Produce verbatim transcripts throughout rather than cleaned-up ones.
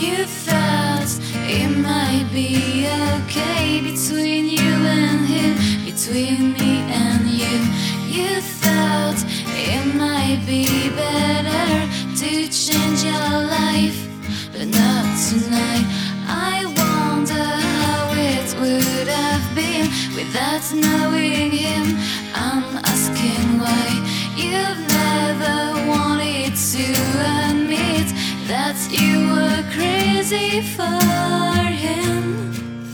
You thought it might be okay between you and him, between me and you. You thought it might be better to change your life, but not tonight. I wonder how it would have been without knowing him. I'm asking why you've never wanted to admit that you were crazy for him.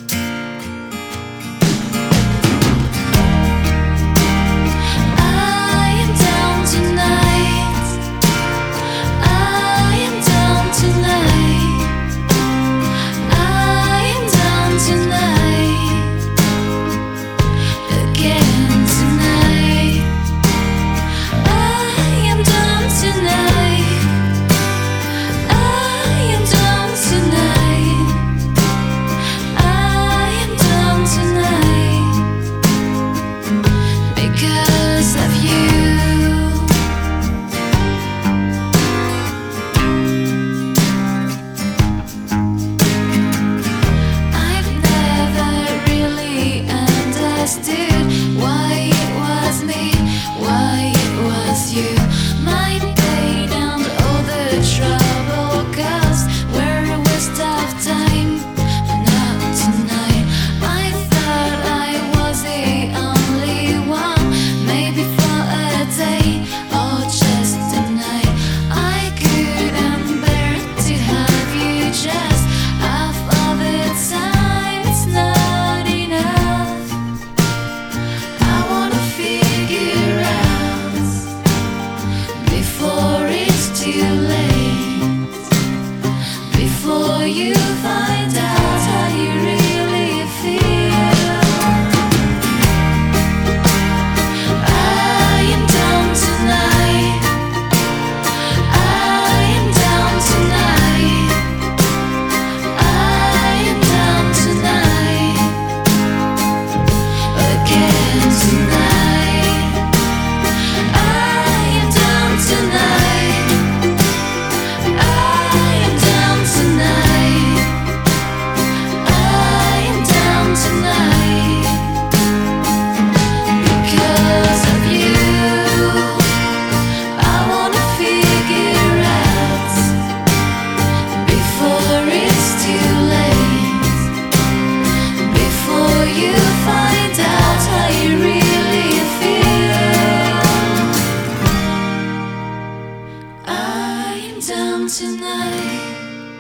Tonight,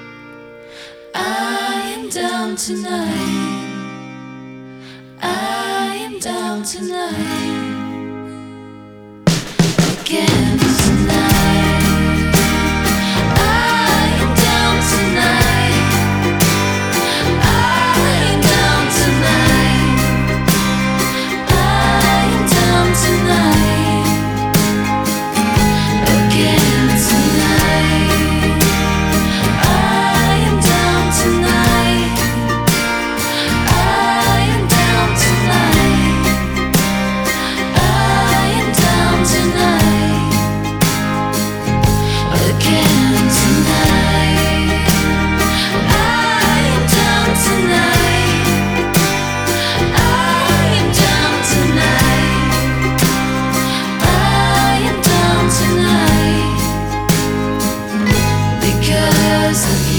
I am down tonight. I am down tonight. Again tonight. I am down tonight. I am down tonight. I am down tonight. Again tonight. Because